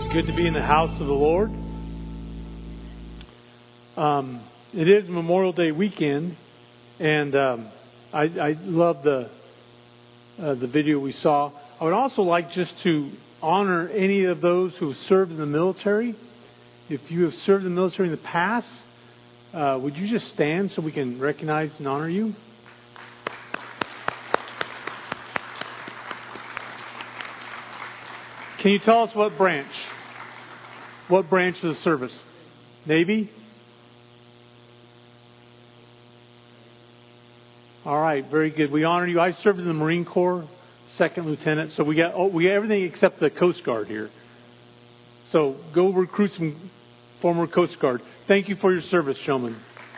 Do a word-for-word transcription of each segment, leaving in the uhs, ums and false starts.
Good to be in the house of the Lord. Um, it is Memorial Day weekend, and um, I, I love the uh, the video we saw. I would also like just to honor any of those who have served in the military. If you have served in the military in the past, uh, would you just stand so we can recognize and honor you? Can you tell us what branch? What branch of the service? Navy? All right, very good. We honor you. I served in the Marine Corps, second lieutenant, so we got oh, we got everything except the Coast Guard here. So go recruit some former Coast Guard. Thank you for your service, showman.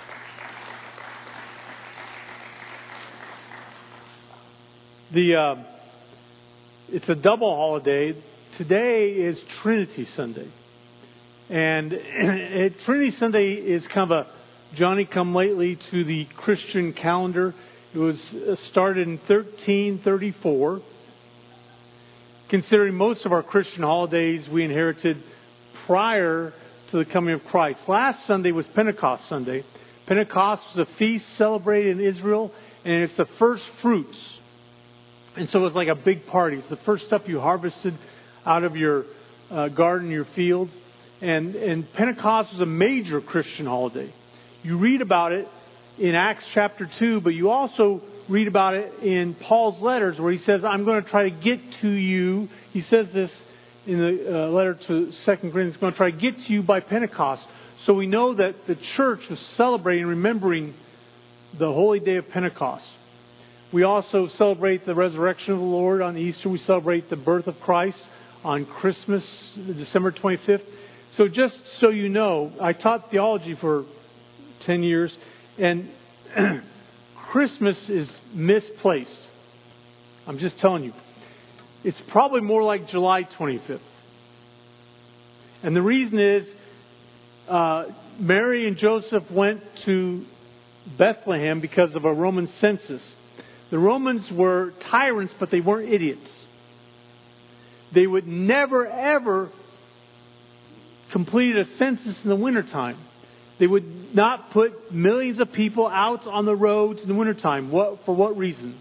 The uh, it's a double holiday. Today is Trinity Sunday. And it, Trinity Sunday is kind of a Johnny-come-lately to the Christian calendar. It was started in thirteen thirty-four. Considering most of our Christian holidays we inherited prior to the coming of Christ. Last Sunday was Pentecost Sunday. Pentecost was a feast celebrated in Israel, and it's the first fruits. And so it's like a big party. It's the first stuff you harvested out of your uh, garden, your fields. And, and Pentecost was a major Christian holiday. You read about it in Acts chapter two, but you also read about it in Paul's letters where he says, I'm going to try to get to you. He says this in the uh, letter to Second Corinthians, I'm going to try to get to you by Pentecost. So we know that the church was celebrating, remembering the holy day of Pentecost. We also celebrate the resurrection of the Lord on Easter. We celebrate the birth of Christ on Christmas, December twenty-fifth. So just so you know, I taught theology for ten years, and Christmas is misplaced. I'm just telling you. It's probably more like July twenty-fifth. And the reason is, uh, Mary and Joseph went to Bethlehem because of a Roman census. The Romans were tyrants, but they weren't idiots. They would never, ever completed a census in the wintertime. They would not put millions of people out on the roads in the wintertime. What, for what reason?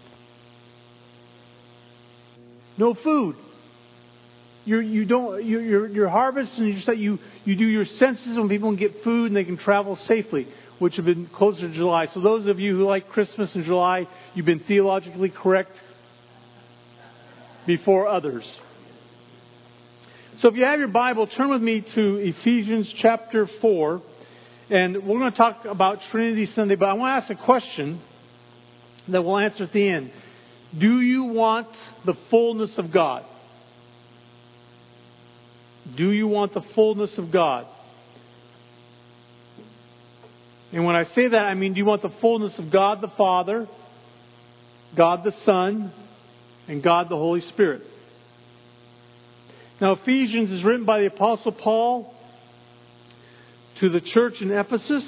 No food. You're, you don't, you're, you're, you're harvesting, you, just, you, you do your census when people can get food and they can travel safely, which have been closer to July. So those of you who like Christmas in July, you've been theologically correct before others. So if you have your Bible, turn with me to Ephesians chapter four. And we're going to talk about Trinity Sunday, but I want to ask a question that we'll answer at the end. Do you want the fullness of God? Do you want the fullness of God? And when I say that, I mean, do you want the fullness of God the Father, God the Son, and God the Holy Spirit? Now, Ephesians is written by the Apostle Paul to the church in Ephesus.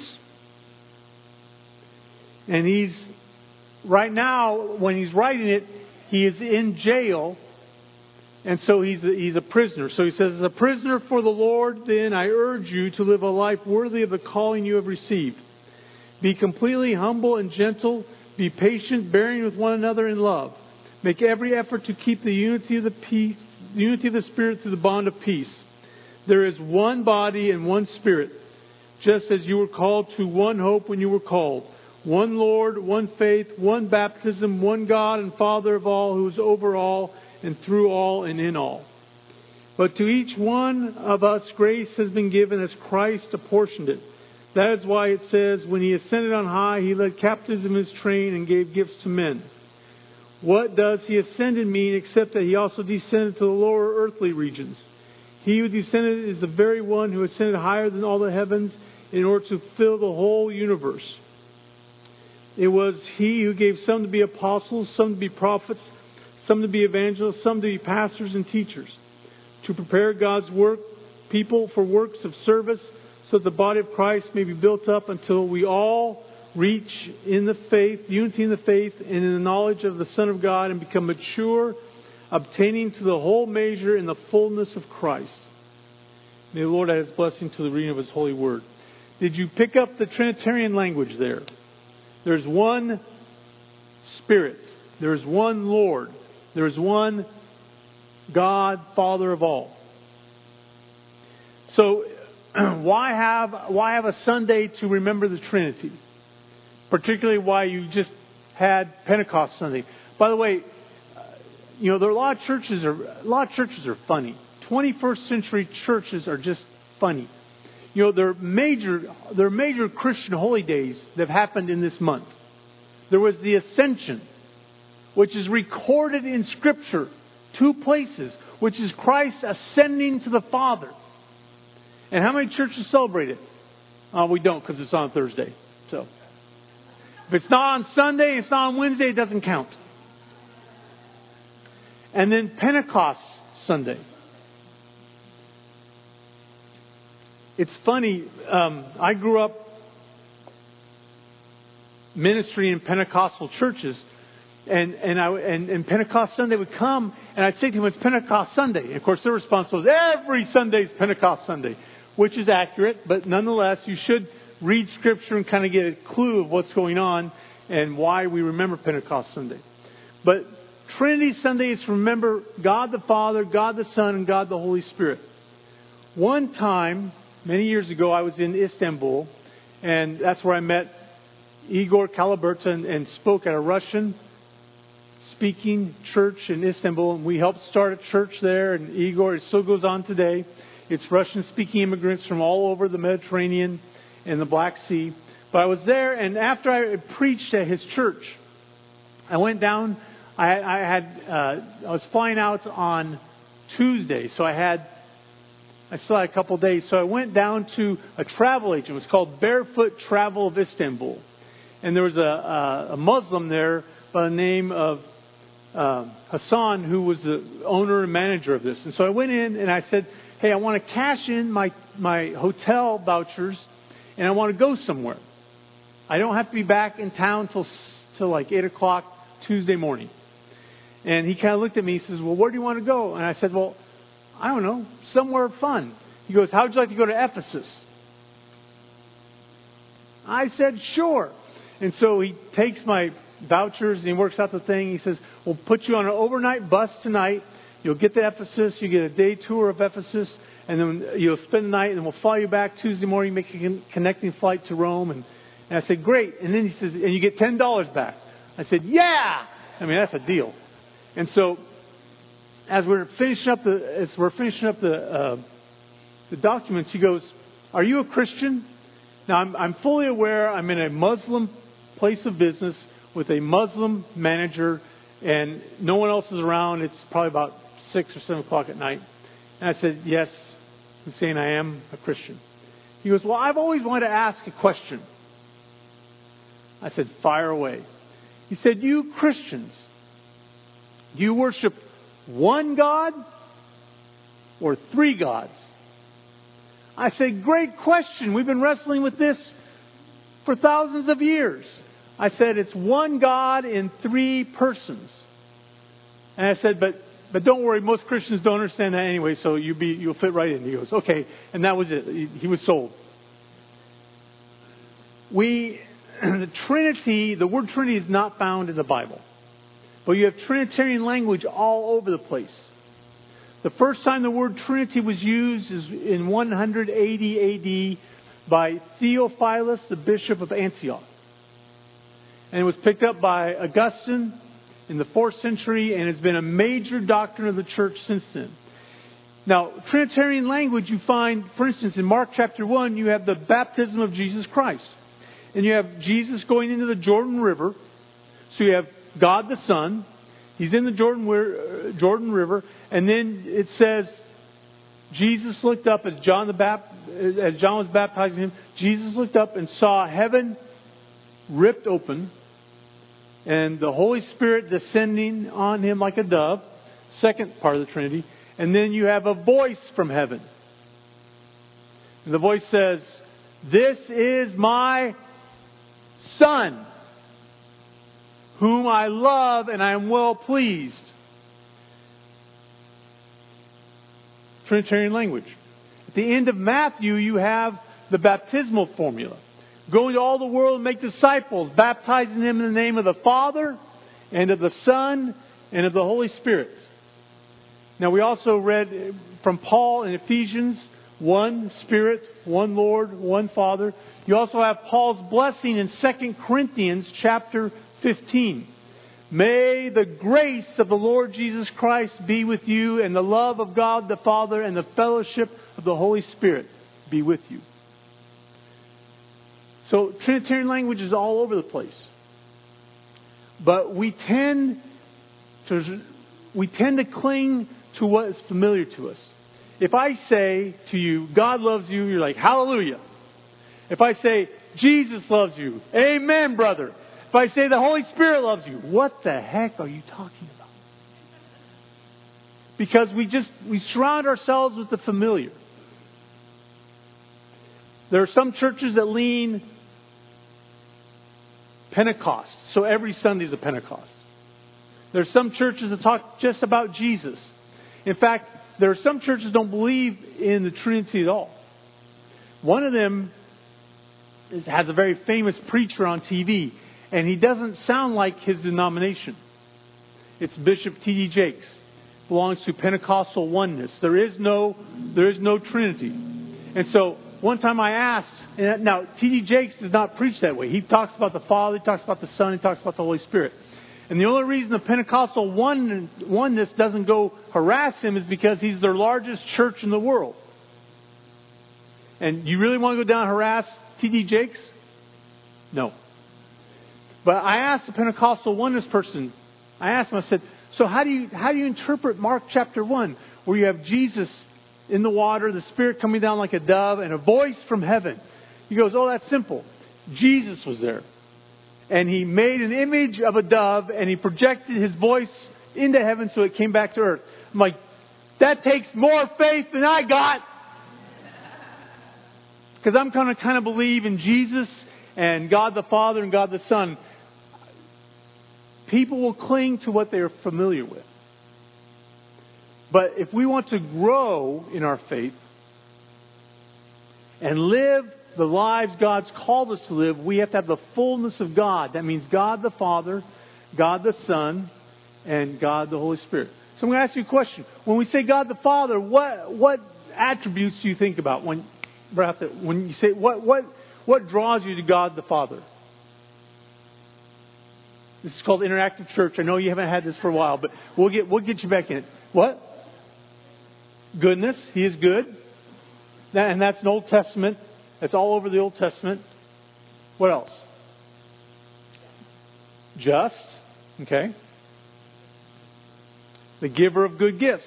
And he's, right now, when he's writing it, he is in jail. And so he's a, he's a prisoner. So he says, as a prisoner for the Lord, then I urge you to live a life worthy of the calling you have received. Be completely humble and gentle. Be patient, bearing with one another in love. Make every effort to keep the unity of the peace, unity of the Spirit through the bond of peace. There is one body and one Spirit, just as you were called to one hope when you were called. One Lord, one faith, one baptism, one God and Father of all, who is over all and through all and in all. But to each one of us grace has been given as Christ apportioned it. That is why it says, when He ascended on high, He led captives in His train and gave gifts to men. What does He ascended mean except that He also descended to the lower earthly regions? He who descended is the very one who ascended higher than all the heavens in order to fill the whole universe. It was He who gave some to be apostles, some to be prophets, some to be evangelists, some to be pastors and teachers, to prepare God's work, people for works of service, so that the body of Christ may be built up until we all reach in the faith, unity in the faith, and in the knowledge of the Son of God, and become mature, obtaining to the whole measure in the fullness of Christ. May the Lord add His blessing to the reading of His holy word. Did you pick up the Trinitarian language there? There's one Spirit. There's one Lord. There's one God, Father of all. So, why have why have a Sunday to remember the Trinity? Particularly why you just had Pentecost Sunday. By the way, you know, there are a lot of churches are a lot of churches are funny. twenty-first century churches are just funny. You know, there are major there are major Christian holy days that have happened in this month. There was the Ascension, which is recorded in Scripture, two places, which is Christ ascending to the Father. And how many churches celebrate it? Uh, we don't, because it's on Thursday. So, if it's not on Sunday, it's not on Wednesday, it doesn't count. And then Pentecost Sunday. It's funny, um, I grew up ministry in Pentecostal churches, and and I and, and Pentecost Sunday would come, and I'd say to them, "It's Pentecost Sunday." And of course, their response was, "Every Sunday is Pentecost Sunday," which is accurate, but nonetheless, you should read Scripture and kind of get a clue of what's going on and why we remember Pentecost Sunday. But Trinity Sunday is to remember God the Father, God the Son, and God the Holy Spirit. One time, many years ago, I was in Istanbul, and that's where I met Igor Kalaberta and, and spoke at a Russian speaking church in Istanbul. And we helped start a church there, and Igor, it still goes on today. It's Russian-speaking immigrants from all over the Mediterranean and the Black Sea. But I was there, and after I preached at his church, I went down. I, I had uh, I was flying out on Tuesday, so I had I still had a couple of days. So I went down to a travel agent. It was called Barefoot Travel of Istanbul, and there was a, a, a Muslim there by the name of uh, Hassan, who was the owner and manager of this. And so I went in and I said, "Hey, I want to cash in my my hotel vouchers, and I want to go somewhere. I don't have to be back in town till till like eight o'clock Tuesday morning." And he kind of looked at me. He says, "Well, where do you want to go?" And I said, "Well, I don't know, somewhere fun." He goes, "How would you like to go to Ephesus?" I said, "Sure." And so he takes my vouchers and he works out the thing. He says, "We'll put you on an overnight bus tonight. You'll get to Ephesus. You get a day tour of Ephesus. And then you'll spend the night and we'll fly you back Tuesday morning, make a connecting flight to Rome." And, and I said, "Great." And then he says, "And you get ten dollars back." I said, "Yeah." I mean, that's a deal. And so, as we're finishing up the as we're finishing up the uh, the documents, he goes, "Are you a Christian?" Now, I'm I'm fully aware I'm in a Muslim place of business with a Muslim manager, and no one else is around. It's probably about six or seven o'clock at night. And I said, "Yes, I'm saying I am a Christian." He goes, "Well, I've always wanted to ask a question." I said, "Fire away." He said, "You Christians, do you worship one God or three gods?" I said, "Great question. We've been wrestling with this for thousands of years." I said, "It's one God in three persons." And I said, but but don't worry, most Christians don't understand that anyway, so you'll be you'll fit right in." He goes, "Okay." And that was it. He, he was sold. We the Trinity, the word Trinity is not found in the Bible. But you have Trinitarian language all over the place. The first time the word Trinity was used is in one hundred eighty A D by Theophilus, the bishop of Antioch. And it was picked up by Augustine in the fourth century, and it's been a major doctrine of the church since then. Now, Trinitarian language you find, for instance, in Mark chapter one, you have the baptism of Jesus Christ. And you have Jesus going into the Jordan River. So you have God the Son. He's in the Jordan Jordan River, and then it says Jesus looked up as John the Bap- as John was baptizing him. Jesus looked up and saw heaven ripped open, and the Holy Spirit descending on him like a dove. Second part of the Trinity, and then you have a voice from heaven, and the voice says, "This is my Son, whom I love, and I am well pleased." Trinitarian language. At the end of Matthew, you have the baptismal formula. Go into all the world and make disciples, baptizing them in the name of the Father and of the Son and of the Holy Spirit. Now we also read from Paul in Ephesians, one Spirit, one Lord, one Father. You also have Paul's blessing in Second Corinthians chapter fifteen. May the grace of the Lord Jesus Christ be with you, and the love of God the Father and the fellowship of the Holy Spirit be with you. So Trinitarian language is all over the place. But we tend to we tend to cling to what is familiar to us. If I say to you, God loves you, you're like, hallelujah. If I say, Jesus loves you, amen, brother. If I say the Holy Spirit loves you, what the heck are you talking about? Because we just, we surround ourselves with the familiar. There are some churches that lean Pentecost. So every Sunday is a Pentecost. There are some churches that talk just about Jesus. In fact, there are some churches that don't believe in the Trinity at all. One of them is, has a very famous preacher on T V, and he doesn't sound like his denomination. It's Bishop T D Jakes. Belongs to Pentecostal oneness. There is no, there is no Trinity. And so one time I asked, and now T D Jakes does not preach that way. He talks about the Father, he talks about the Son, he talks about the Holy Spirit. And the only reason the Pentecostal one, oneness doesn't go harass him is because he's their largest church in the world. And you really want to go down and harass T D Jakes? No. But I asked the Pentecostal oneness person, I asked him, I said, so how do you how do you interpret Mark chapter one, where you have Jesus in the water, the Spirit coming down like a dove, and a voice from heaven? He goes, oh, that's simple. Jesus was there. And He made an image of a dove, and He projected His voice into heaven so it came back to earth. I'm like, that takes more faith than I got. Because I'm going to kind of believe in Jesus and God the Father and God the Son. People will cling to what they are familiar with. But if we want to grow in our faith and live the lives God's called us to live, we have to have the fullness of God. That means God the Father, God the Son, and God the Holy Spirit. So I'm going to ask you a question. When we say God the Father, what what attributes do you think about when, when you say what what what draws you to God the Father? This is called Interactive Church. I know you haven't had this for a while, but we'll get we'll get you back in it. What? Goodness. He is good. That, and that's an Old Testament. That's all over the Old Testament. What else? Just. Okay. The giver of good gifts.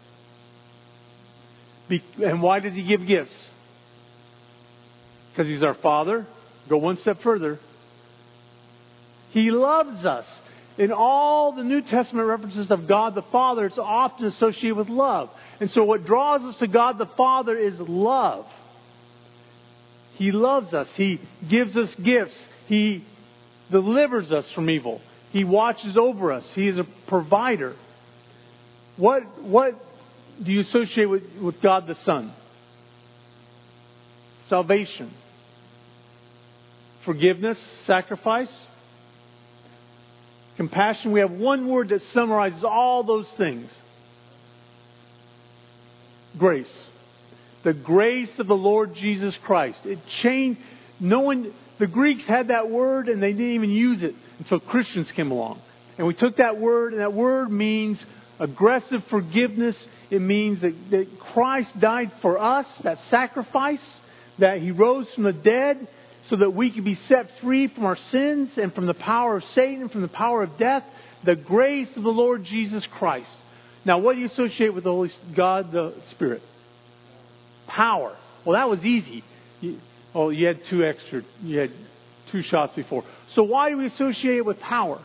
Be, and why does He give gifts? Because He's our Father. Go one step further. He loves us. In all the New Testament references of God the Father, it's often associated with love. And so what draws us to God the Father is love. He loves us. He gives us gifts. He delivers us from evil. He watches over us. He is a provider. What, what do you associate with, with God the Son? Salvation. Forgiveness. Sacrifice. Compassion. We have one word that summarizes all those things. Grace. The grace of the Lord Jesus Christ. It changed. No one, the Greeks had that word and they didn't even use it until Christians came along. And we took that word, and that word means aggressive forgiveness. It means that, that Christ died for us, that sacrifice, that He rose from the dead so that we could be set free from our sins and from the power of Satan, from the power of death. The grace of the Lord Jesus Christ. Now, what do you associate with the Holy God, the Spirit? Power. Well, that was easy. You, oh, you had two extra. You had two shots before. So why do we associate it with power?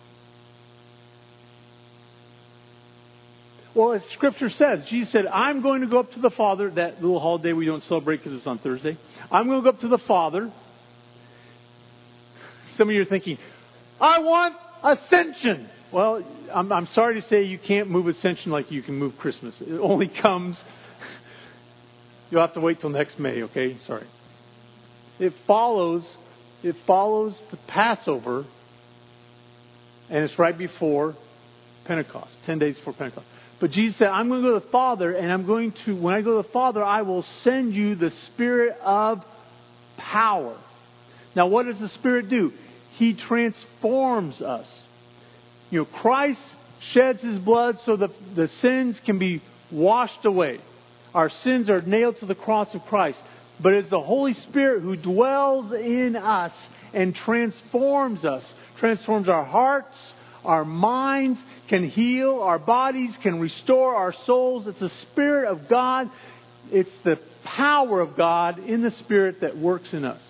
Well, as Scripture says, Jesus said, I'm going to go up to the Father. That little holiday we don't celebrate because it's on Thursday. I'm going to go up to the Father. Some of you are thinking, I want ascension. Well, I'm, I'm sorry to say you can't move ascension like you can move Christmas. It only comes... It You'll have to wait till next May, okay? Sorry. It follows, it follows the Passover, and it's right before Pentecost, ten days before Pentecost. But Jesus said, I'm going to go to the Father, and I'm going to, when I go to the Father, I will send you the Spirit of power. Now, what does the Spirit do? He transforms us. You know, Christ sheds His blood so that the sins can be washed away. Our sins are nailed to the cross of Christ. But it's the Holy Spirit who dwells in us and transforms us. Transforms our hearts, our minds, can heal our bodies, can restore our souls. It's the Spirit of God. It's the power of God in the Spirit that works in us.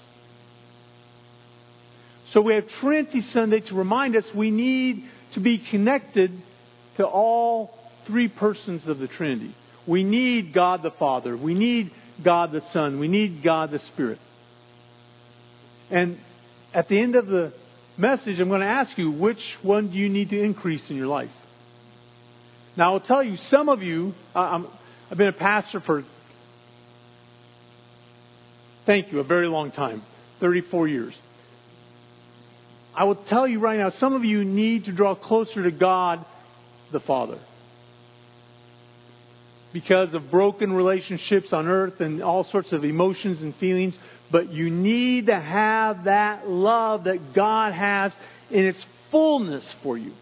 So we have Trinity Sunday to remind us we need to be connected to all three persons of the Trinity. We need God the Father. We need God the Son. We need God the Spirit. And at the end of the message, I'm going to ask you, which one do you need to increase in your life? Now, I'll tell you, some of you, I'm, I've been a pastor for, thank you, a very long time, thirty-four years. I will tell you right now, some of you need to draw closer to God the Father. Because of broken relationships on earth and all sorts of emotions and feelings. But you need to have that love that God has in its fullness for you.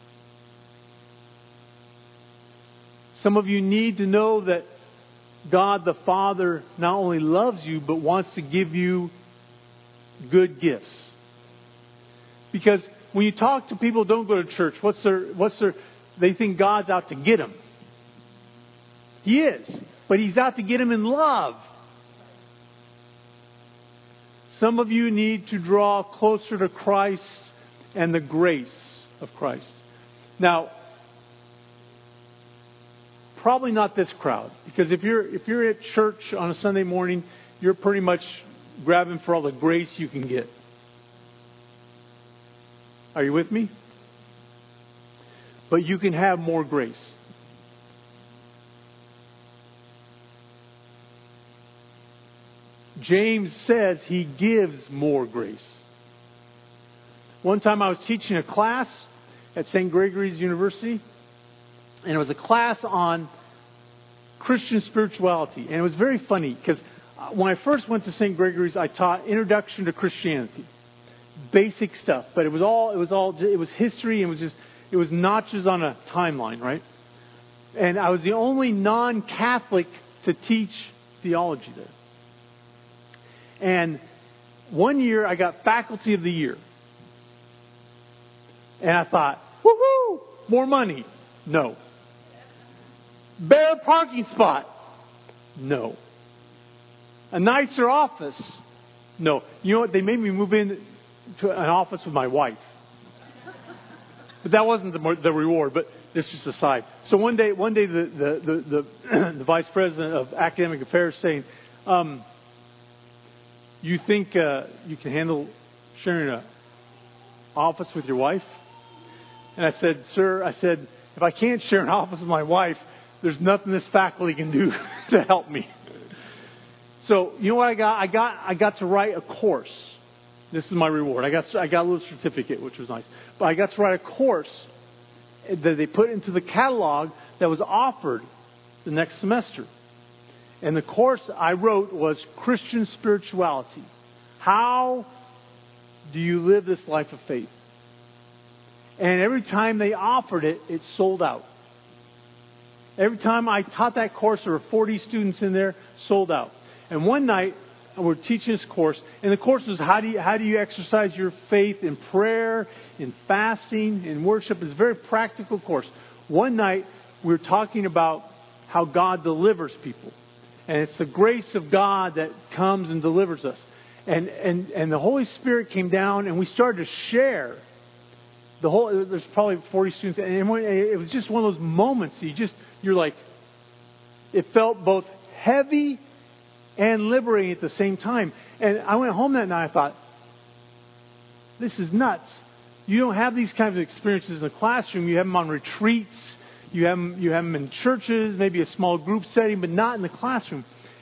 Some of you need to know that God the Father not only loves you, but wants to give you good gifts. Because when you talk to people who don't go to church, what's their, what's their, they think God's out to get them. He is. But He's out to get them in love. Some of you need to draw closer to Christ and the grace of Christ. Now, probably not this crowd. Because if you're if you're at church on a Sunday morning, you're pretty much grabbing for all the grace you can get. Are you with me? But you can have more grace. James says He gives more grace. One time I was teaching a class at Saint Gregory's University, and it was a class on Christian spirituality. And it was very funny because when I first went to Saint Gregory's, I taught Introduction to Christianity, basic stuff. But it was all it was all it was history, and it was just it was notches on a timeline, right? And I was the only non-Catholic to teach theology there. And one year I got Faculty of the Year. And I thought, woohoo, more money. No. Better parking spot. No. A nicer office. No. You know what? They made me move in to an office with my wife. But that wasn't the, the reward, but it's just a side. So one day, one day the, the, the, the, the vice president of academic affairs saying, um, you think uh, you can handle sharing an office with your wife? And I said, sir, I said, if I can't share an office with my wife, there's nothing this faculty can do to help me. So, you know what I got? I got I got to write a course. This is my reward. I got I got a little certificate, which was nice. But I got to write a course that they put into the catalog that was offered the next semester. And the course I wrote was Christian Spirituality. How do you live this life of faith? And every time they offered it, it sold out. Every time I taught that course, there were forty students in there, sold out. And one night, we're teaching this course, and the course was how do you, how do you exercise your faith in prayer, in fasting, in worship. It's a very practical course. One night, we were talking about how God delivers people. And it's the grace of God that comes and delivers us. And, and, and the Holy Spirit came down, and we started to share. The whole, there's probably forty students, and it was just one of those moments. You just, you're like, it felt both heavy and liberating at the same time. And I went home that night, I thought, this is nuts. You don't have these kinds of experiences in the classroom. You have them on retreats. You have them, you have them in churches, maybe a small group setting, but not in the classroom.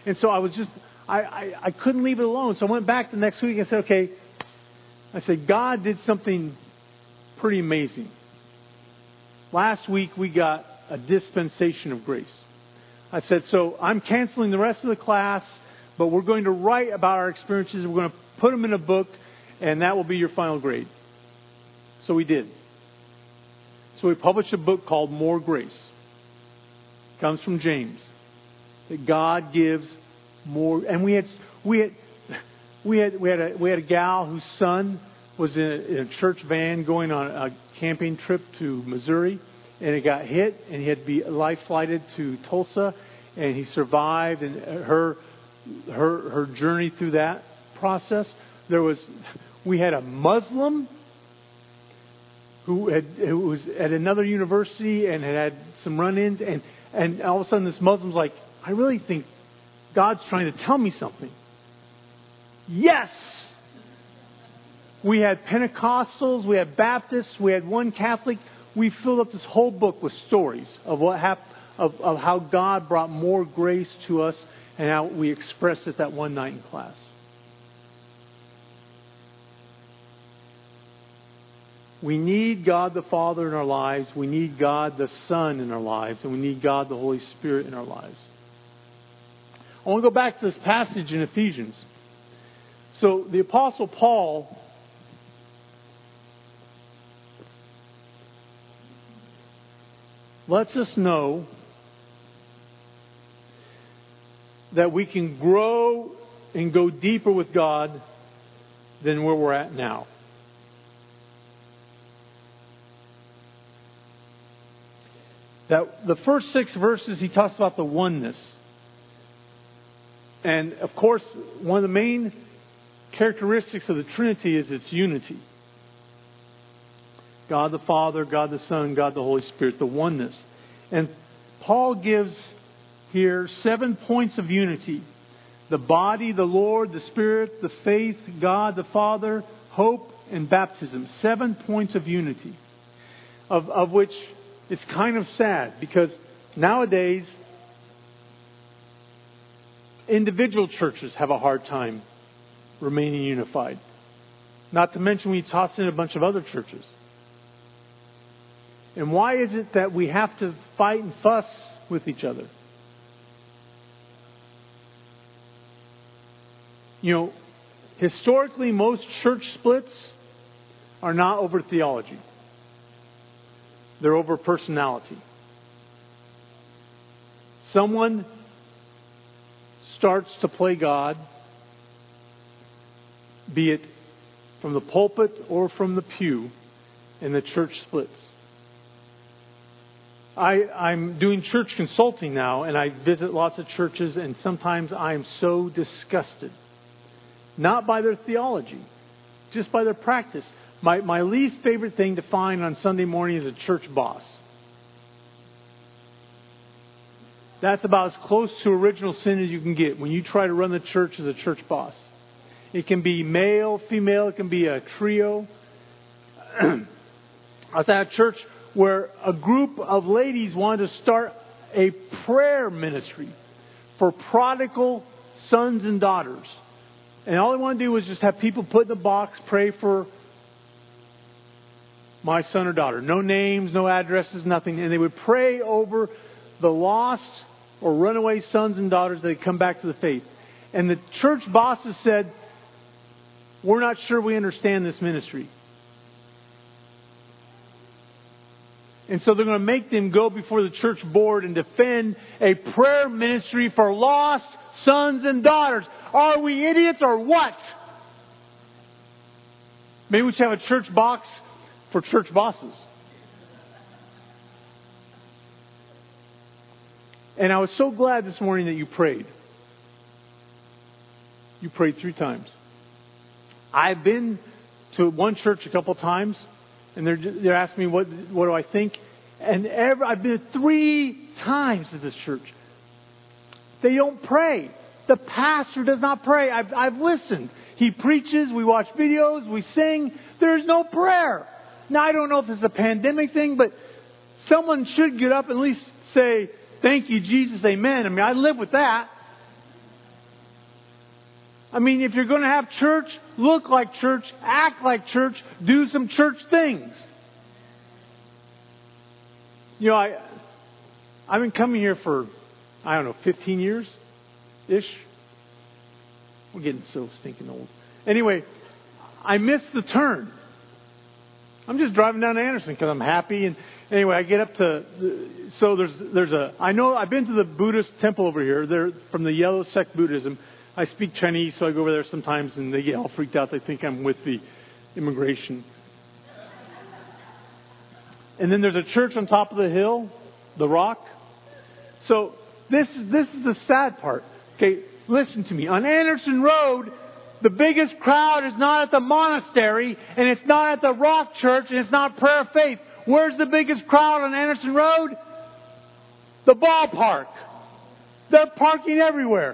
And so I was just, I, I, I couldn't leave it alone. So I went back the next week and said, okay, I said, God did something pretty amazing. Last week we got a dispensation of grace. I said, so I'm canceling the rest of the class, but we're going to write about our experiences. We're going to put them in a book, and that will be your final grade. So we did. So we published a book called More Grace. It comes from James. That God gives more, and we had we had we had we had a we had a gal whose son was in a, in a church van going on a camping trip to Missouri, and it got hit, and he had to be life flighted to Tulsa, and he survived. And her her her journey through that process, there was we had a Muslim who had who was at another university and had had some run-ins, and and all of a sudden this Muslim's like, I really think God's trying to tell me something. Yes! We had Pentecostals, we had Baptists, we had one Catholic. We filled up this whole book with stories of what happened, of, of how God brought more grace to us and how we expressed it that one night in class. We need God the Father in our lives. We need God the Son in our lives. And we need God the Holy Spirit in our lives. I want to go back to this passage in Ephesians. So the Apostle Paul lets us know that we can grow and go deeper with God than where we're at now. That the first six verses, he talks about the oneness. And, of course, one of the main characteristics of the Trinity is its unity. God the Father, God the Son, God the Holy Spirit, the oneness. And Paul gives here seven points of unity. The body, the Lord, the Spirit, the faith, God the Father, hope, and baptism. Seven points of unity. Of, of which it's kind of sad because nowadays individual churches have a hard time remaining unified. Not to mention we toss in a bunch of other churches. And why is it that we have to fight and fuss with each other? You know, historically most church splits are not over theology. They're over personality. Someone starts to play God, be it from the pulpit or from the pew, and the church splits. I, I'm doing church consulting now, and I visit lots of churches, and sometimes I am so disgusted. Not by their theology, just by their practice. My, my least favorite thing to find on Sunday morning is a church boss. That's about as close to original sin as you can get when you try to run the church as a church boss. It can be male, female, it can be a trio. I was at a church where a group of ladies wanted to start a prayer ministry for prodigal sons and daughters. And all they wanted to do was just have people put in a box, pray for my son or daughter. No names, no addresses, nothing. And they would pray over the lost or runaway sons and daughters that had come back to the faith. And the church bosses said, we're not sure we understand this ministry. And so they're going to make them go before the church board and defend a prayer ministry for lost sons and daughters. Are we idiots or what? Maybe we should have a church box for church bosses. And I was so glad this morning that you prayed. You prayed three times. I've been to one church a couple times, and they're they're asking me what what do I think, and every, I've been three times to this church. They don't pray. The pastor does not pray. I've I've listened. He preaches. We watch videos. We sing. There's no prayer. Now I don't know if it's a pandemic thing, but someone should get up and at least say, "Thank you, Jesus, Amen." I mean, I live with that. I mean, if you're going to have church, look like church, act like church, do some church things. You know, I, I've been coming here for, I don't know, fifteen years-ish. We're getting so stinking old. Anyway, I missed the turn. I'm just driving down to Anderson because I'm happy. And anyway, I get up to, so there's there's a, I know I've been to the Buddhist temple over here. They're from the Yellow Sect Buddhism. I speak Chinese, so I go over there sometimes and they get all freaked out. They think I'm with the immigration. And then there's a church on top of the hill, the rock. So this is this is the sad part. Okay, listen to me. On Anderson Road, the biggest crowd is not at the monastery, and it's not at the Rock Church, and it's not Prayer of Faith. Where's the biggest crowd on Anderson Road? The ballpark. They're parking everywhere.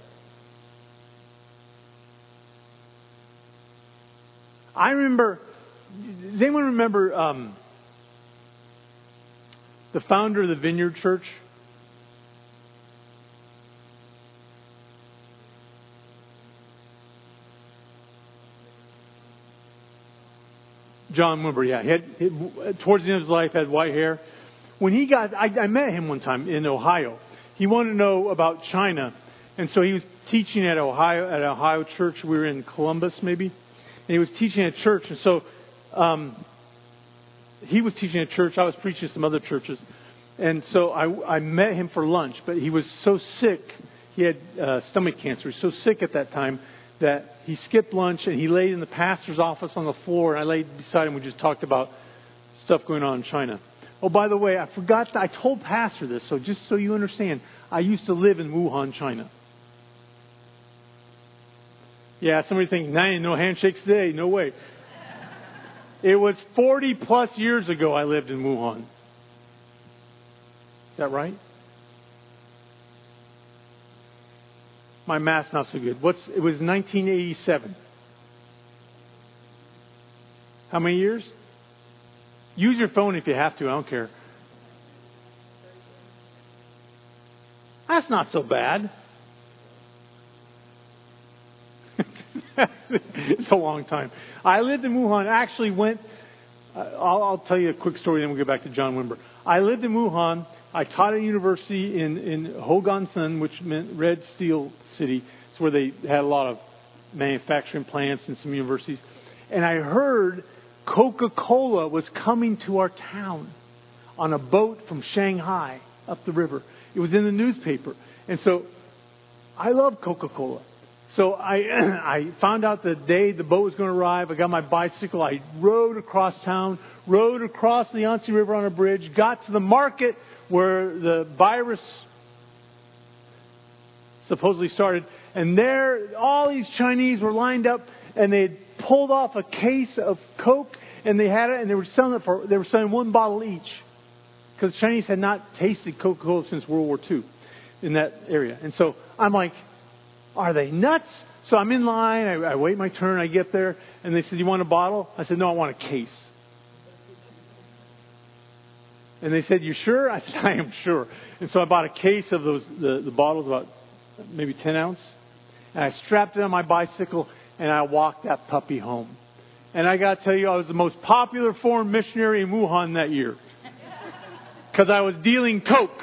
I remember, does anyone remember um, the founder of the Vineyard Church? John Wimber, yeah. He had, he, towards the end of his life, had white hair. When he got, I, I met him one time in Ohio. He wanted to know about China. And so he was teaching at Ohio, at Ohio Church. We were in Columbus, maybe. And he was teaching at church. And so um, he was teaching at church. I was preaching at some other churches. And so I, I met him for lunch. But he was so sick. He had uh, stomach cancer. He was so sick at that time that he skipped lunch and he laid in the pastor's office on the floor. And I laid beside him. We just talked about stuff going on in China. Oh, by the way, I forgot. To, I told Pastor this. So just so you understand, I used to live in Wuhan, China. Yeah, somebody thinking, nah, no handshakes today. No way. It was forty plus years ago I lived in Wuhan. Is that right? My math's not so good. What's it was nineteen eighty-seven. How many years? Use your phone if you have to. I don't care. That's not so bad. It's a long time. I lived in Wuhan. I actually went. Uh, I'll, I'll tell you a quick story, then we'll get back to John Wimber. I lived in Wuhan. I taught at a university in in Hogansan, which meant Red Steel City. It's where they had a lot of manufacturing plants and some universities. And I heard Coca-Cola was coming to our town on a boat from Shanghai up the river. It was in the newspaper. And so I love Coca-Cola. So I I found out the day the boat was going to arrive. I got my bicycle. I rode across town, rode across the Yangtze River on a bridge, got to the market where the virus supposedly started. And there, all these Chinese were lined up, and they had pulled off a case of Coke, and they had it, and they were selling it for they were selling one bottle each, because the Chinese had not tasted Coca-Cola since World War Two in that area. And so I'm like, are they nuts? So I'm in line. I, I wait my turn. I get there. And they said, you want a bottle? I said, no, I want a case. And they said, you sure? I said, I am sure. And so I bought a case of those the, the bottles, about maybe ten ounce. And I strapped it on my bicycle, and I walked that puppy home. And I got to tell you, I was the most popular foreign missionary in Wuhan that year. Because I was dealing Coke.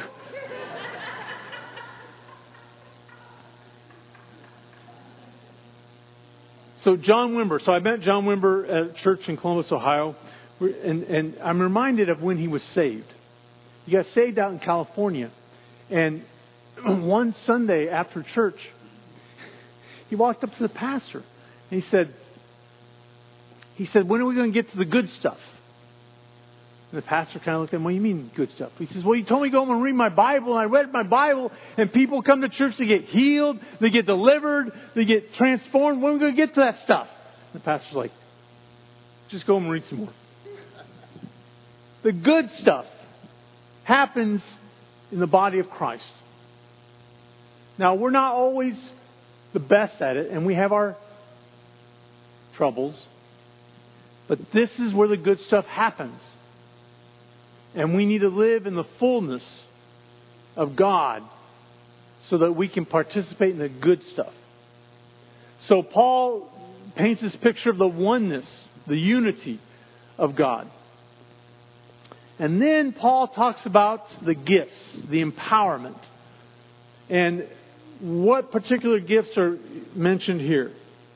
So John Wimber. So I met John Wimber at church in Columbus, Ohio. And, and I'm reminded of when he was saved. He got saved out in California. And one Sunday after church, he walked up to the pastor. And he said, he said, when are we going to get to the good stuff? And the pastor kind of looked at him, what do you mean good stuff? He says, well, you told me to go home and read my Bible. And I read my Bible. And people come to church to get healed. They get delivered. They get transformed. When are we going to get to that stuff? And the pastor's like, just go home and read some more. The good stuff happens in the body of Christ. Now, we're not always the best at it. And we have our troubles. But this is where the good stuff happens. And we need to live in the fullness of God so that we can participate in the good stuff. So Paul paints this picture of the oneness, the unity of God. And then Paul talks about the gifts, the empowerment. And what particular gifts are mentioned here?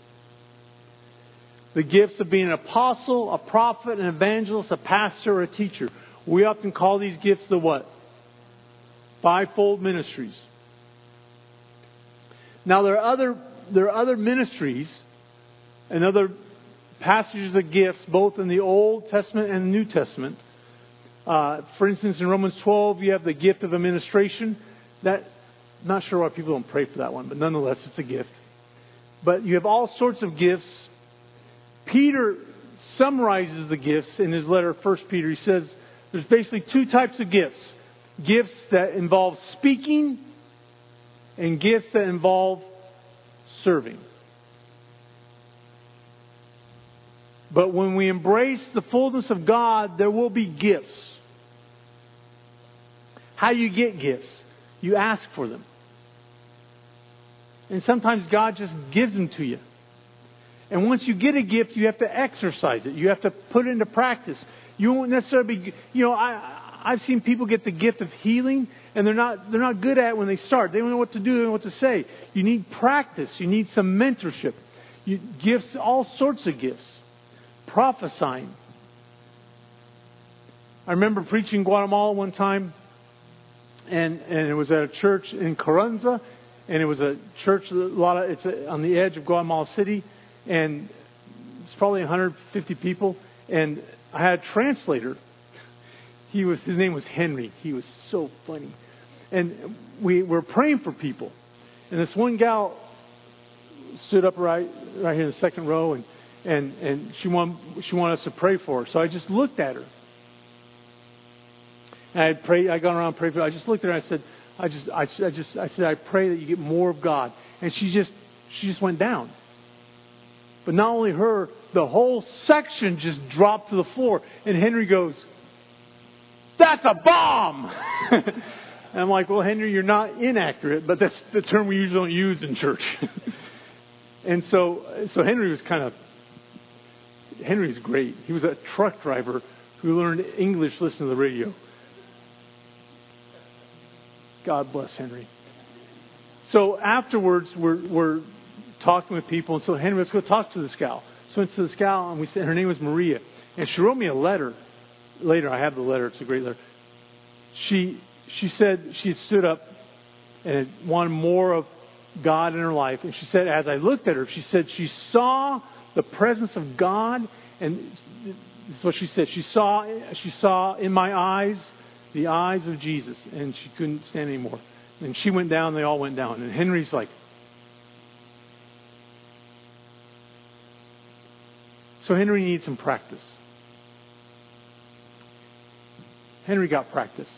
The gifts of being an apostle, a prophet, an evangelist, a pastor, or a teacher. We often call these gifts the what? Fivefold ministries. Now there are other there are other ministries and other passages of gifts, both in the Old Testament and the New Testament. Uh, for instance, in Romans twelve, you have the gift of administration. That, not sure why people don't pray for that one, but nonetheless, it's a gift. But you have all sorts of gifts. Peter summarizes the gifts in his letter, First Peter. He says there's basically two types of gifts. Gifts that involve speaking and gifts that involve serving. But when we embrace the fullness of God, there will be gifts. How do you get gifts? You ask for them. And sometimes God just gives them to you. And once you get a gift, you have to exercise it. You have to put it into practice. You won't necessarily be, you know, I, I've seen people get the gift of healing, and they're not, they're not good at it when they start. They don't know what to do, they don't know what to say. You need practice. You need some mentorship. You, gifts, all sorts of gifts. Prophesying. I remember preaching in Guatemala one time, and, and it was at a church in Carranza, and it was a church, a lot of, it's on the edge of Guatemala City, and it's probably one hundred fifty people, and I had a translator. He was, his name was Henry. He was so funny. And we were praying for people. And this one gal stood up right right here in the second row, and and, and she wanted she wanted us to pray for her. So I just looked at her. And I prayed, I got around and prayed for her. I just looked at her and I said, I just I, I just I said, I pray that you get more of God. And she just she just went down. But not only her, the whole section just dropped to the floor. And Henry goes, "That's a bomb!" And I'm like, "Well, Henry, you're not inaccurate, but that's the term we usually don't use in church." And so, so Henry was kind of, Henry's great. He was a truck driver who learned English listening to the radio. God bless Henry. So afterwards, we're, we're talking with people, and so Henry, let's go talk to this gal. So went to this gal, and we said her name was Maria, and she wrote me a letter. Later, I have the letter. It's a great letter. She she said she had stood up and wanted more of God in her life. And she said, as I looked at her, she said she saw the presence of God. And this is what she said. She saw, she saw in my eyes the eyes of Jesus. And she couldn't stand anymore. And she went down. They all went down. And Henry's like, so Henry needs some practice. Henry got practice.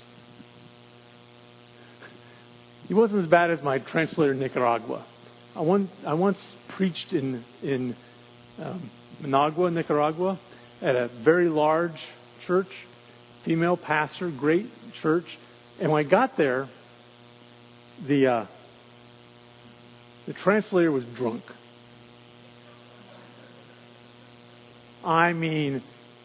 He wasn't as bad as my translator in Nicaragua. I once, I once preached in in um, Managua, Nicaragua, at a very large church, female pastor, great church. And when I got there, the uh, the translator was drunk. I mean,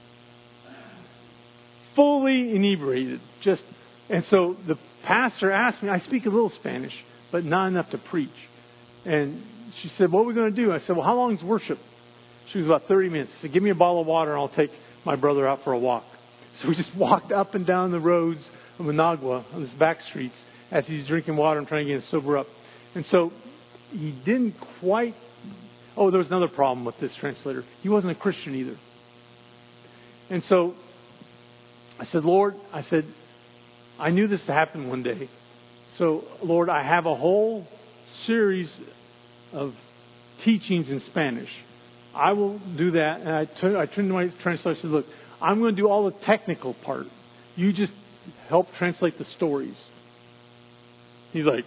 fully inebriated. Just and so the pastor asked me, I speak a little Spanish, but not enough to preach. And she said, what are we going to do? I said, well, how long is worship? She was about thirty minutes. She said, give me a bottle of water and I'll take my brother out for a walk. So we just walked up and down the roads of Managua, on these back streets, as he's drinking water and trying to get him sober up. And so he didn't quite... Oh, there was another problem with this translator. He wasn't a Christian either. And so I said, Lord, I said, I knew this to happen one day. So, Lord, I have a whole series of teachings in Spanish. I will do that. And I, t- I turned to my translator and said, look, I'm going to do all the technical part. You just help translate the stories. He's like...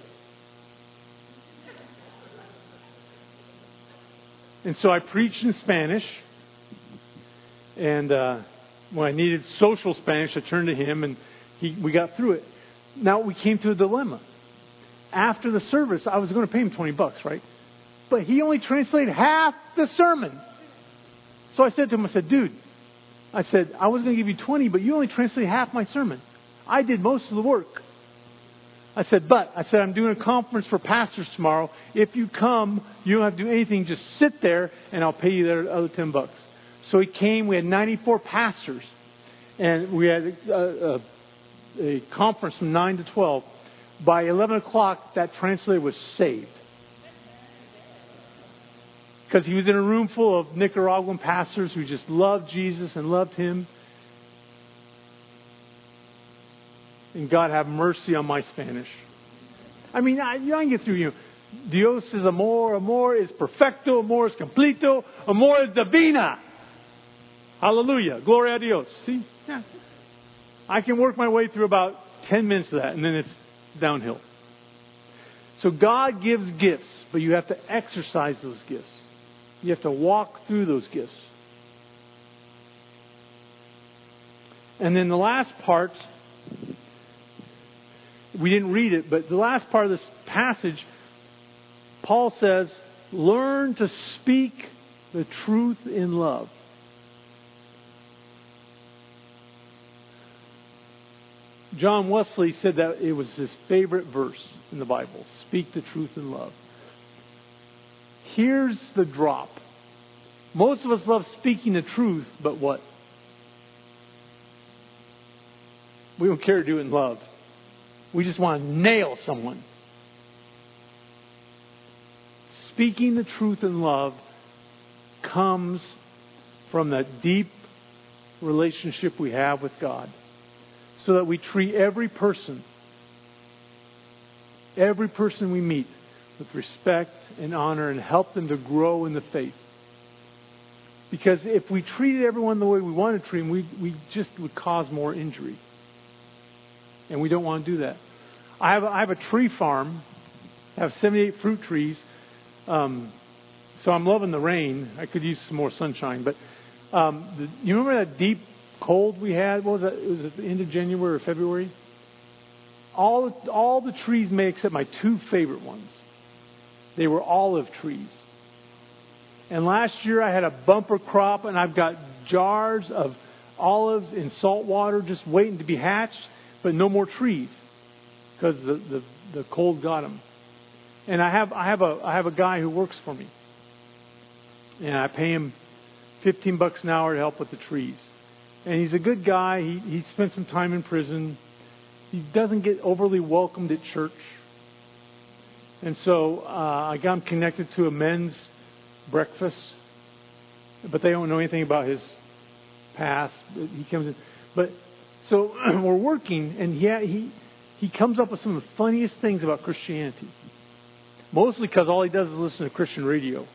And so I preached in Spanish. And uh, when I needed social Spanish, I turned to him and he, we got through it. Now we came to a dilemma. After the service, I was going to pay him twenty bucks, right? but he only translated half the sermon. So I said to him, I said, dude, I said, I was going to give you twenty, but you only translated half my sermon. I did most of the work. I said, but, I said, I'm doing a conference for pastors tomorrow. If you come, you don't have to do anything. Just sit there, and I'll pay you the other ten bucks. So he came. We had ninety-four pastors. And we had a, a, a conference from nine to twelve. By eleven o'clock, that translator was saved. Because he was in a room full of Nicaraguan pastors who just loved Jesus and loved Him. And God have mercy on my Spanish. I mean, I, I can get through, you know, Dios es amor, amor es perfecto, amor es completo, amor es divina. Hallelujah. Gloria a Dios. See? Yeah. I can work my way through about ten minutes of that, and then it's downhill. So God gives gifts, but you have to exercise those gifts. You have to walk through those gifts. And then the last part, we didn't read it, but the last part of this passage, Paul says, learn to speak the truth in love. John Wesley said that it was his favorite verse in the Bible. Speak the truth in love. Here's the drop. Most of us love speaking the truth, but what? We don't care to do it in love. We just want to nail someone. Speaking the truth in love comes from that deep relationship we have with God. So that we treat every person, every person we meet with respect and honor and help them to grow in the faith. Because if we treated everyone the way we want to treat them, we, we just would cause more injury. And we don't want to do that. I have a, I have a tree farm. I have seventy-eight fruit trees. Um, so I'm loving the rain. I could use some more sunshine. But um, the, you remember that deep cold we had? What was that? It was at the end of January or February. All all the trees made except my two favorite ones. They were olive trees. And last year I had a bumper crop, and I've got jars of olives in salt water just waiting to be hatched, but no more trees because the, the the cold got them. And I have I have a I have a guy who works for me, and I pay him fifteen bucks an hour to help with the trees. And he's a good guy. He he spent some time in prison. He doesn't get overly welcomed at church. And so uh, I got him connected to a men's breakfast. But they don't know anything about his past. He comes in. But so we're working, and he, he, he comes up with some of the funniest things about Christianity. Mostly because all he does is listen to Christian radio.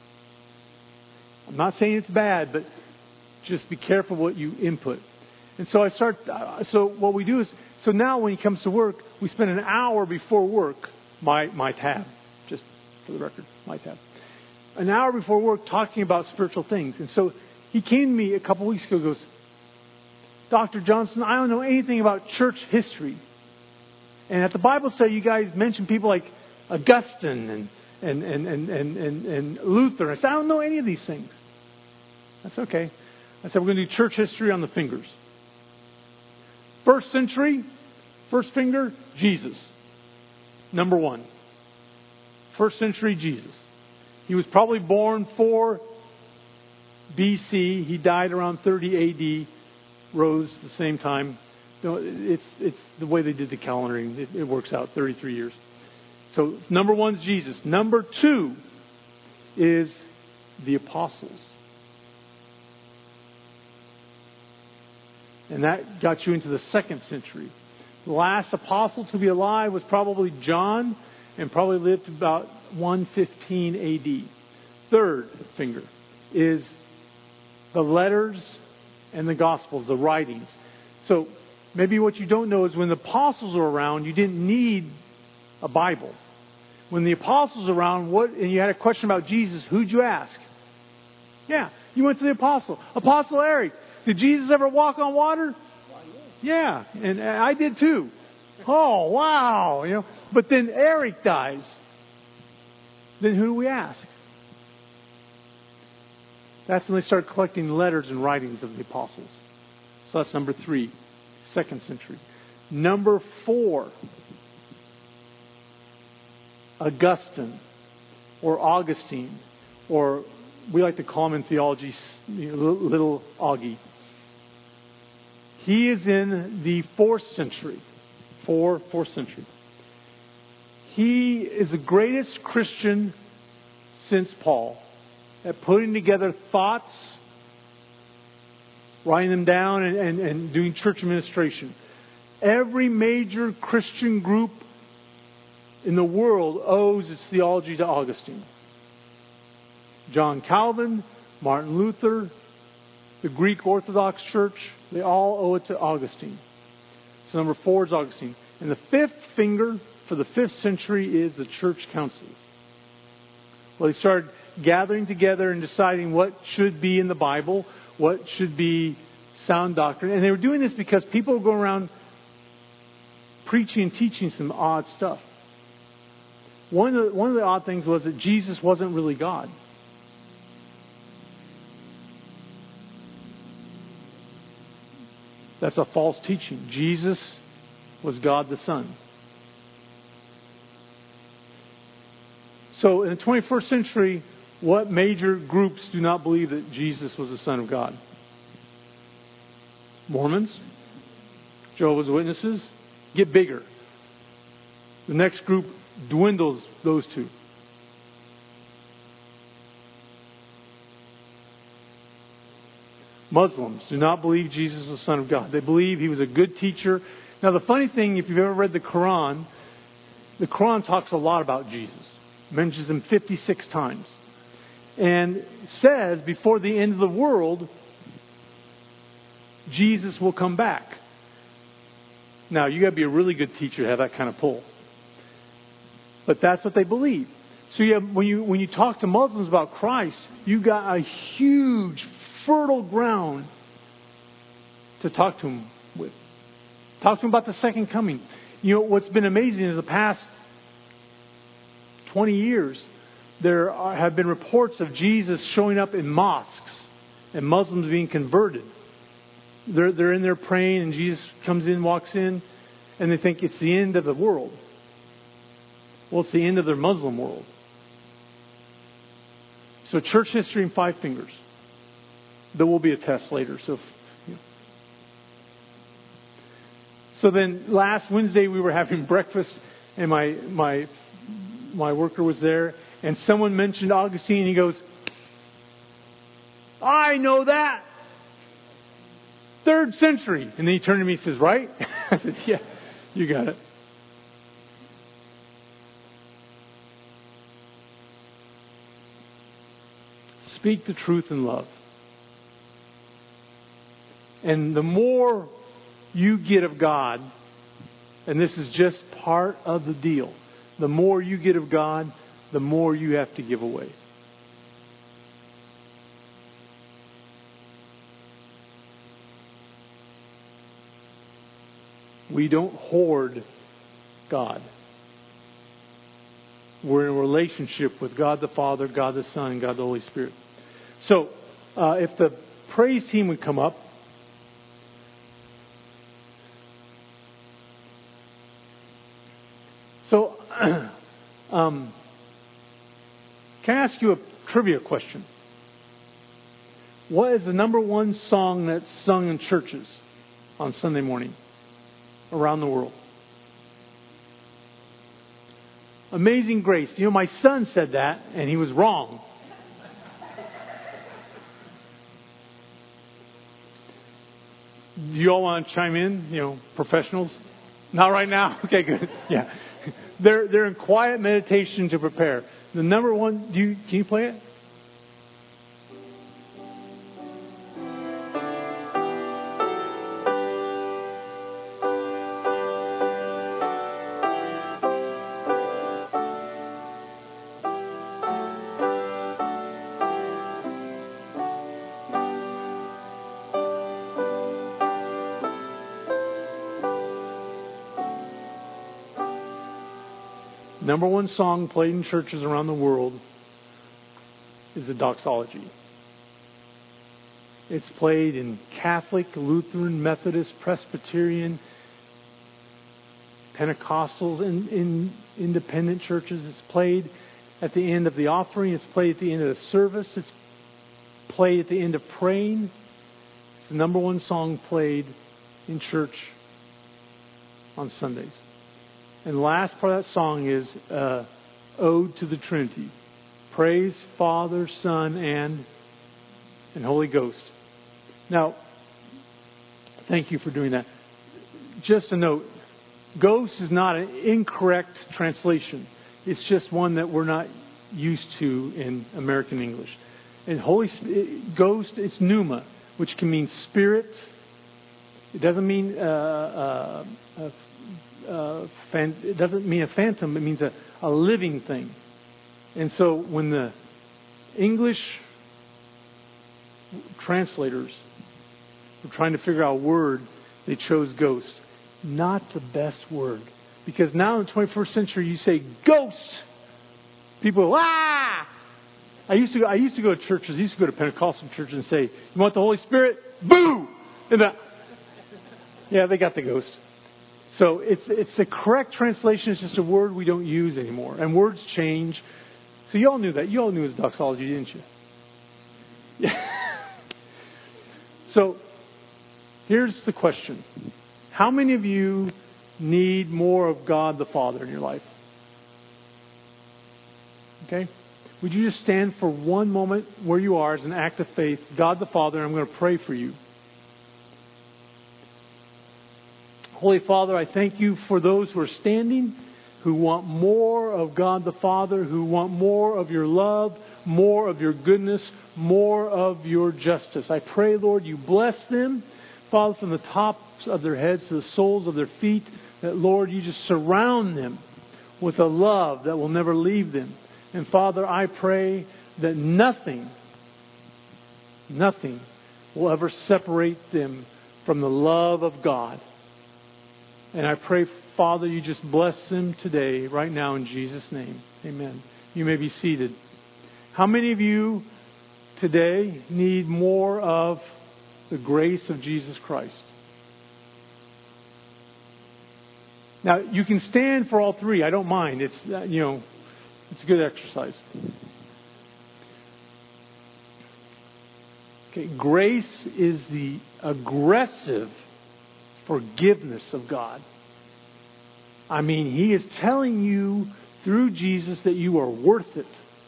I'm not saying it's bad, but just be careful what you input. And so I start, uh, so what we do is, so now when he comes to work, we spend an hour before work, my, my tab, just for the record, my tab, an hour before work talking about spiritual things. And so he came to me a couple weeks ago and goes, Doctor Johnson, I don't know anything about church history. And at the Bible study, you guys mentioned people like Augustine and, and, and, and, and, and, and Luther. I said, I don't know any of these things. That's okay. I said, we're going to do church history on the fingers. First century, first finger, Jesus. Number one. First century Jesus. He was probably born four B C. He died around thirty A D. Rose the same time. It's it's the way they did the calendaring. It, it works out, thirty-three years. So number one is Jesus. Number two is the apostles. And that got you into the second century. The last apostle to be alive was probably John, and probably lived about one fifteen A D. Third finger is the letters and the Gospels, the writings. So maybe what you don't know is when the apostles were around, you didn't need a Bible. When the apostles were around, what, and you had a question about Jesus, who'd you ask? Yeah, you went to the apostle. Apostle Eric, did Jesus ever walk on water? Yeah, and I did too. Oh, wow. You know, but then Eric dies. then who do we ask? That's when they start collecting letters and writings of the apostles. So that's number three, second century. Number four, Augustine or Augustine, or we like to call him in theology, you know, little Augie. He is in the fourth century. Four, fourth century. He is the greatest Christian since Paul at putting together thoughts, writing them down, and, and, and doing church administration. Every major Christian group in the world owes its theology to Augustine. John Calvin, Martin Luther, the Greek Orthodox Church, they all owe it to Augustine. So number four is Augustine. And the fifth finger for the fifth century is the church councils. Well, they started gathering together and deciding what should be in the Bible, what should be sound doctrine. And they were doing this because people were going around preaching and teaching some odd stuff. One of the, one of the odd things was that Jesus wasn't really God. That's a false teaching. Jesus was God the Son. So in the twenty-first century, what major groups do not believe that Jesus was the Son of God? Mormons, Jehovah's Witnesses, get bigger. The next group dwindles those two. Muslims do not believe Jesus was the Son of God. They believe He was a good teacher. Now the funny thing, if you've ever read the Quran, the Quran talks a lot about Jesus. Mentions Him fifty-six times. And says before the end of the world, Jesus will come back. Now you got to be a really good teacher to have that kind of pull. But that's what they believe. So you have, when you when you talk to Muslims about Christ, you got a huge, fertile ground to talk to them with. Talk to them about the second coming. You know, what's been amazing is the past twenty years, there are, have been reports of Jesus showing up in mosques and Muslims being converted. They're, they're in there praying and Jesus comes in, walks in, and they think it's the end of the world. Well, it's the end of their Muslim world. So church history in five fingers. There will be a test later. So, you know. So then last Wednesday we were having breakfast and my my my worker was there and someone mentioned Augustine and he goes, I know that. Third century. And then he turned to me and says, right? I said, yeah, you got it. Speak the truth in love. And the more you get of God, and this is just part of the deal, the more you get of God, the more you have to give away. We don't hoard God. We're in a relationship with God the Father, God the Son, and God the Holy Spirit. So, uh, if the praise team would come up. So, um, can I ask you a trivia question? What is the number one song that's sung in churches on Sunday morning around the world? Amazing Grace. You know, my son said that, and he was wrong. Do you all want to chime in? You know, professionals? Not right now? Okay, good. Yeah. They're they're in quiet meditation to prepare. The number one, do you, can you play it? number one song played in churches around the world is the doxology. It's played in Catholic, Lutheran, Methodist, Presbyterian, Pentecostals, in, in independent churches. It's played at the end of the offering. It's played at the end of the service. It's played at the end of praying. It's the number one song played in church on Sundays. And the last part of that song is uh, Ode to the Trinity. Praise Father, Son, and, and Holy Ghost. Now, thank you for doing that. Just a note, ghost is not an incorrect translation. It's just one that we're not used to in American English. And Holy Ghost is pneuma, which can mean spirit. It doesn't mean uh, uh, uh, uh, fan, it doesn't mean a phantom. It means a, a living thing. And so when the English translators were trying to figure out a word, they chose ghost. Not the best word. Because now in the twenty-first century, you say ghost. People go, ah! I used to go, I used to go to churches. I used to go to Pentecostal churches and say, you want the Holy Spirit? Boo! And the, yeah, they got the ghost. So it's it's the correct translation. It's just a word we don't use anymore. And words change. So you all knew that. You all knew it was doxology, didn't you? Yeah. So here's the question. How many of you need more of God the Father in your life? Okay? Would you just stand for one moment where you are as an act of faith? God the Father, I'm going to pray for you. Holy Father, I thank you for those who are standing, who want more of God the Father, who want more of your love, more of your goodness, more of your justice. I pray, Lord, you bless them, Father, from the tops of their heads to the soles of their feet, that, Lord, you just surround them with a love that will never leave them. And, Father, I pray that nothing, nothing will ever separate them from the love of God. And I pray, Father, you just bless them today, right now, in Jesus' name. Amen. You may be seated. How many of you today need more of the grace of Jesus Christ? Now, you can stand for all three. I don't mind. It's, uh, you know, it's a good exercise. Okay, grace is the aggressive forgiveness of God. I mean, He is telling you through Jesus that you are worth it.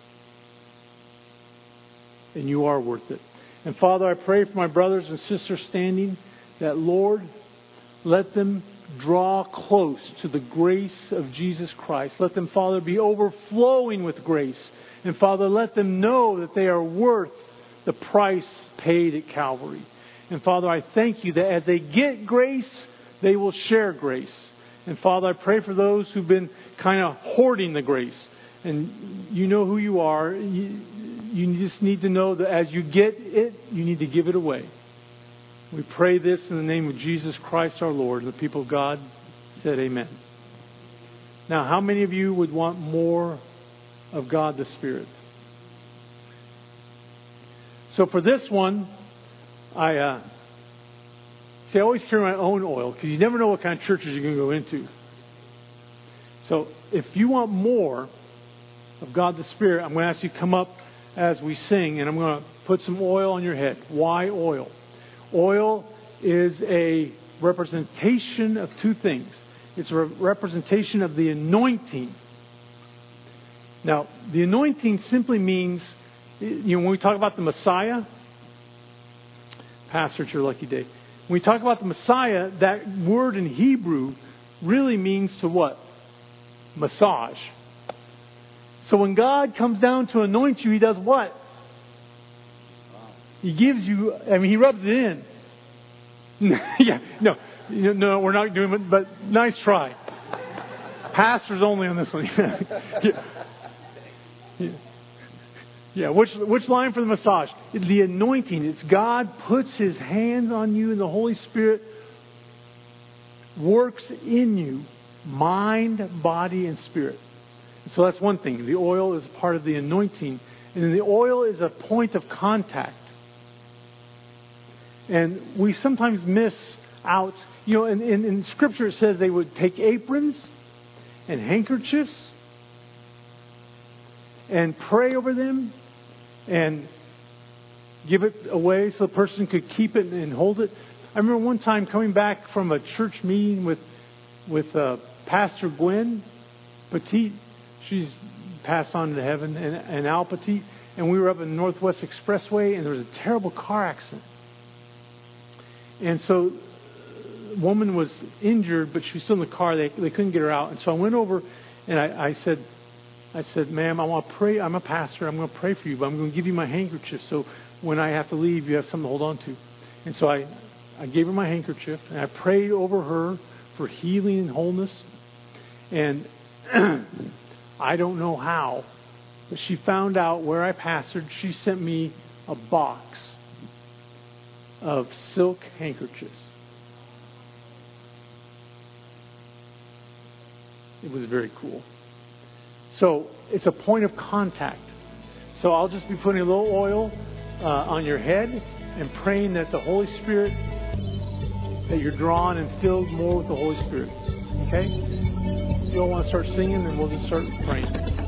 And you are worth it. And Father, I pray for my brothers and sisters standing that, Lord, let them draw close to the grace of Jesus Christ. Let them, Father, be overflowing with grace. And Father, let them know that they are worth the price paid at Calvary. And Father, I thank you that as they get grace, they will share grace. And Father, I pray for those who've been kind of hoarding the grace. And you know who you are. You, you just need to know that as you get it, you need to give it away. We pray this in the name of Jesus Christ our Lord. And the people of God said amen. Now, how many of you would want more of God the Spirit? So for this one, I uh, see, I always carry my own oil because you never know what kind of churches you're going to go into. So if you want more of God the Spirit, I'm going to ask you to come up as we sing, and I'm going to put some oil on your head. Why oil? Oil is a representation of two things. It's a representation of the anointing. Now, the anointing simply means, you know, when we talk about the Messiah, Pastor, it's your lucky day. When we talk about the Messiah, that word in Hebrew really means to what? Massage. So when God comes down to anoint you, He does what? He gives you, I mean, He rubs it in. yeah, no, no, we're not doing it, but nice try. Pastors only on this one. yeah. Yeah. Yeah, which which line for the massage? It's the anointing. It's God puts His hands on you and the Holy Spirit works in you, mind, body, and spirit. So that's one thing. The oil is part of the anointing. And then the oil is a point of contact. And we sometimes miss out. You know, in, in, in Scripture it says they would take aprons and handkerchiefs and pray over them and give it away so the person could keep it and hold it. I remember one time coming back from a church meeting with with uh, Pastor Gwen Petit. She's passed on to heaven, and, and Al Petit. And we were up in the Northwest Expressway, and there was a terrible car accident. And so the woman was injured, but she was still in the car. They they couldn't get her out. And so I went over, and I, I said, I said, ma'am, I want to pray. I'm a pastor. I'm going to pray for you, but I'm going to give you my handkerchief. So when I have to leave, you have something to hold on to. And so I, I gave her my handkerchief, and I prayed over her for healing and wholeness. And I don't know how, but she found out where I pastored. She sent me a box of silk handkerchiefs. It was very cool. So it's a point of contact. So I'll just be putting a little oil uh, on your head and praying that the Holy Spirit, that you're drawn and filled more with the Holy Spirit. Okay? If you all want to start singing, then we'll just start praying.